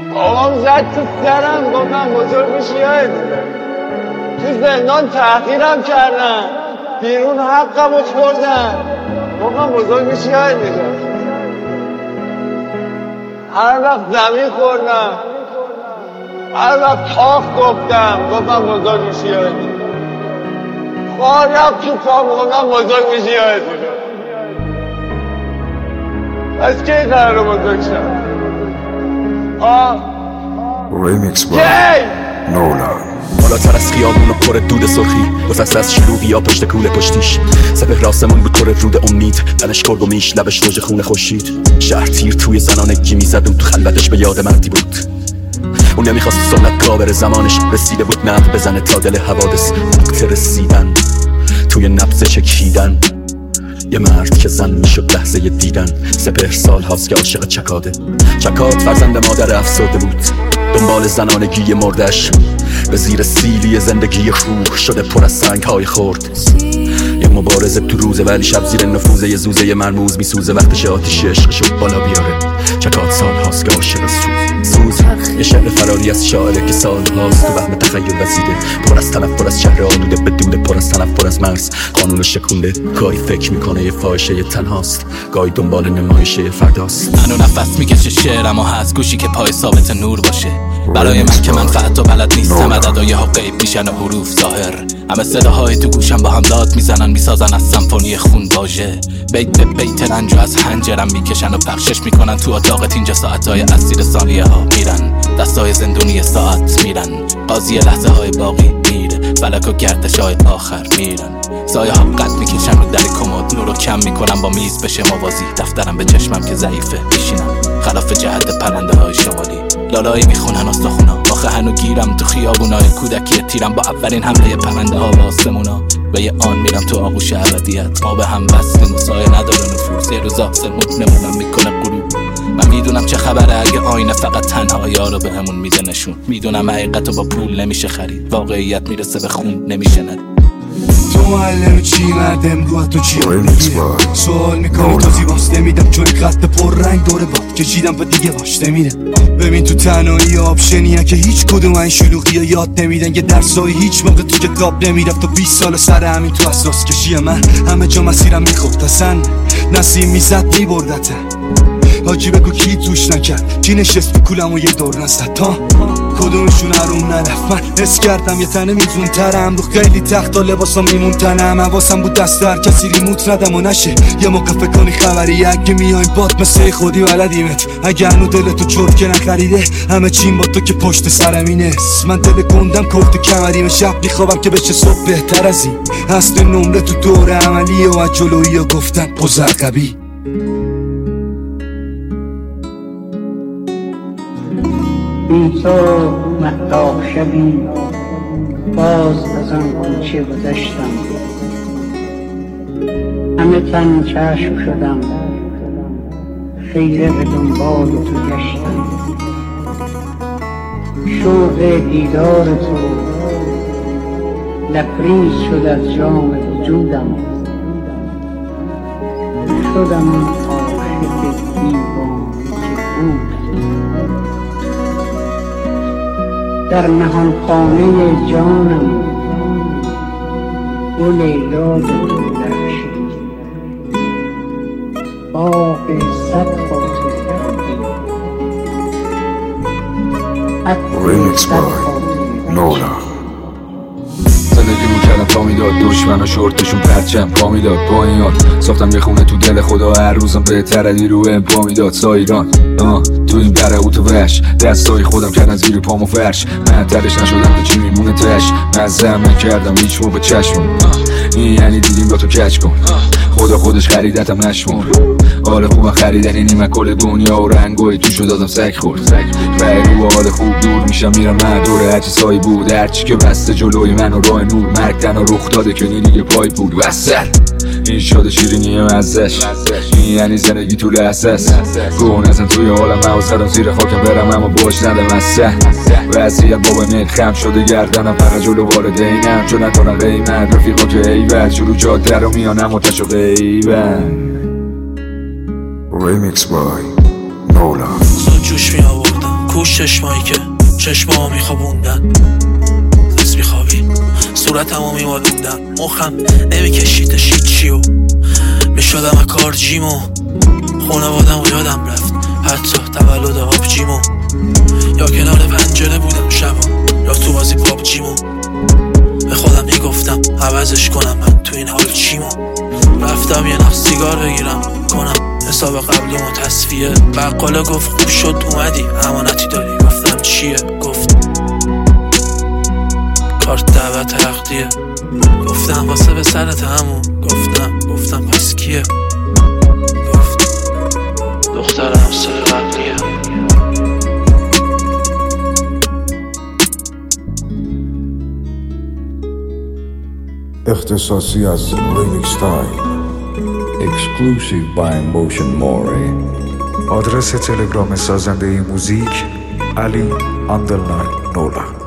بابام زد تو سرم گفتم بزرگ میشی یاد تو زندان تحقیرم کردن بیرون حقم رو خوردن گفتم بزرگ میشی یاد هر وقت زمین خوردم هر وقت تاخ گفتم بزرگ میشی یاد خوار رفت تو پام گفتم بزرگ میشی یاد از کی قرار بزرگ شد Remix by Nolan. بالاتر از خیابون و پر دود سرخی دو فصل از شلوغی ها پشت کوله پشتیش سپهر آسمون بود پر رود امید تنش کرد و میش لبش موج خونه خورشید شهر تیر توی زنانگی میزد اون تو خلوتش به یاد مردی بود اون نمیخواست سنتگاه بره زمانش رسیده بود نقد بزنه تا دل حوادث وقت رسیدن توی نبض چکیدن یه مرد که زن میشد لحظه دیدن سپهر سال هاست که عاشق چکاده چکاد فرزند مادر افسرده بود دنبال زنانگی مردش به زیر سیلی زندگی خوب شده پر از سنگ های خورد یه مبارزه تو روزه ولی شب زیر نفوذه یه زوزه مرموز میسوزه وقتش آتیش عشقشو بالا بیاره چکاد سال هاست که عاشق سوز یه شهر فراری از شاعره که سال هاست تو وهم تخیل وزیده پر از تلف پر از شهر آلوده بدوده پر از تلف پر از مرز قانون شکونده گاهی فکر میکنه یه فاحشه یه تنهاست گاهی دنبال نمایشه یه فرداست منو نفس میکشه شعرم و هست گوشی که پای ثابت نور باشه برای من که منفعت و بلد نیستم عددهای ها غیب میشن و حروف ظاهر همه صداهای تو گوشم با هم داد میزنن میسازن از سمفونی خون واژه بیت به بیت رنج و از حنجرم میکشن و پخشش میکنن تو اتاقت اینجا ساعتهای اسیر ثانیه ها میرن دستای زندونی ساعت میرن قاضی لحظه های باقی میره فلک و گردش های آخر میرن سایه ها قد میکشن رو در کمد نور رو کم میکنن با میز بشه موازی دفترم به چشمم که ضعیفه میشینم خلاف جهت پرنده های شمالی لالایی میخونن استخونا آخه هنو گیرم تو خیابونای کودکی تیرم با اولین حمله پرنده ها به آسمونا و یه آن میرم تو آغوش ابدیت ما به هم وصلیم و سایه نداره نفوذ یه روز آسمون نمونم میکنه غروب من میدونم چه خبره اگه آینه فقط تنها یارو بهمون میده نشون میدونم حقیقتو با پول نمیشه خرید واقعیت میرسه به خون نمیشه ند تو معلم چی مردم رو تو چی سوال میکنی تو زیباست نمیدم چون خط پر رنگ دوره باد کشیدم با دیگه باش نمیدم ببین تو تنهایی آپشنیه که هیچ کدوم این شلوغی ها یاد نمیدن یه درسایی هیچ موقع تو کتاب نمیرفت و 20 سال سر همین تو اساس کشی من همه جا مسیرم میخفت اصلا نسیم میزد میبردتن حاجی بگو کی توش نکرد کی نشست تو کولم و یه دور نزد تا کدومشون هرون نرفت من حس کردم یه تنه میزون ترم رو خیلی تخت و لباسا میمون تنم حواسم بود دست هر کسی ریموت ندم و نشه یه موقع فکر کنی خبری اگه میایم باد مثل خودی بلدیمت اگه هنو دلتو چرت که نخریده همه چیم با تو که پشت سرمینه من دل گندم کفت کمریم شب میخوابم که بشه صبح بهتر از این هست نمره تو دور عملیه و از جلویی ها گفتن بزرقبی بی تو مهتاب شبی باز از آن کوچه گذشتم همه تن چشم شدم خیره به دنبال تو گشتم شوق دیدار تو لبریز شد از جام وجودم شدم آن عاشق دیوانه که بود در نهان خانه جانم گل لیلا به تو درخشید باغ صد خاطر Remix by Nolan. زندگی رو کردم تا میداد دشمن و شورتشون پرچم پا میداد با این یاد ساختم یه خونه تو دل خدا هر روزم بهتر رو پا میداد سایران تو این بره او تو وش دستای خودم کردن زیر پامو فرش من ترش نشدم تو چی میمونه تش مزم نکردم هیچ موقع چشمم این یعنی دیدیم با تو کچ کن خدا خودش خریدتم نشمون حال خوبم خریدنی نیمه کل دنیا و رنگوی تو شد دادم سگ خورد رو حال خوب دور میشم میرم من دوره هرچی سایی بود هرچی که بسته جلوی من و راه نور مرگ تنها رخ داده که دیگه پای بود وصل این شاد شیرینیه مزش این یعنی زندگی تو لحظه است گون ازم توی حالم موزدم زیر خاکم برم اما باش ندم مسته وضعیت بابا نیل خم شده گردنم فقط جلو والدینم چون نکنم قیمت رفیقا که ایول شروع جاده رو میانم و تشو غیبن Remix by Nolan. زود جوش می آوردم کوش چشمایی که چشمامو میخوابوندن، دست میخوابی صورتمو میمالوندن، مخم نمیکشیدش هیچیو، میشدم کار جیمو، خونوادم و یادم رفت حتی تولد آبجیمو، یا کنار پنجره بودم شبا یا تو بازی پابجیمو، به خودم میگفتم عوضش کنم من تو این حال چیمو، رفتم یه نخ سیگار بگیرم کنم حساب قبلیمو تصفیه، بقاله گفت خوب شد اومدی امانتی داری، گفتم چیه؟ گفت کارت دعوت عقدیه، گفتم واسه به سرت همون، گفتم پس کیه؟ گفت دختر همسر قبلیه. اختصاصی از ریمیکس تایم. Exclusive by Motion More. آدرس تلگرام سازنده موزیک علی _ نولا.